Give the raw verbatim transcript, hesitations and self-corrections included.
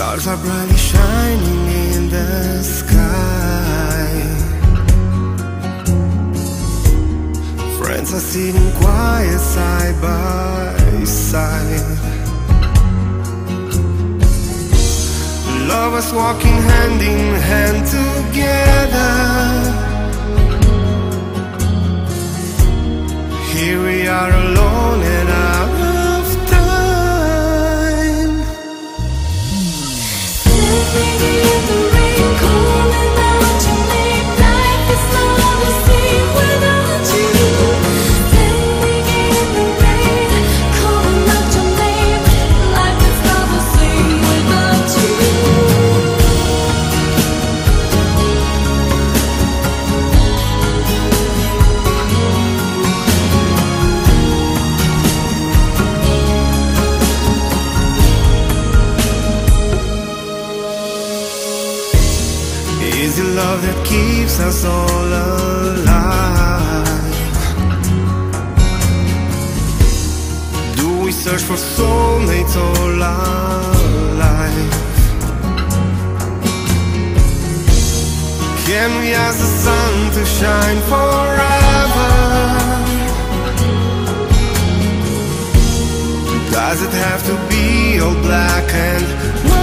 Stars are brightly shining in the sky. Friends are sitting quiet side by side. Lovers walking hand in hand together. Here we are alone and out of time. Living in the rain, calling out your name. Life is not the same without you. Living in the rain, calling out your name. Life is not the same without you. Is it love that keeps us all alive? Do we search for soulmates all our life? Can we ask the sun to shine forever? Does it have to be all black and white?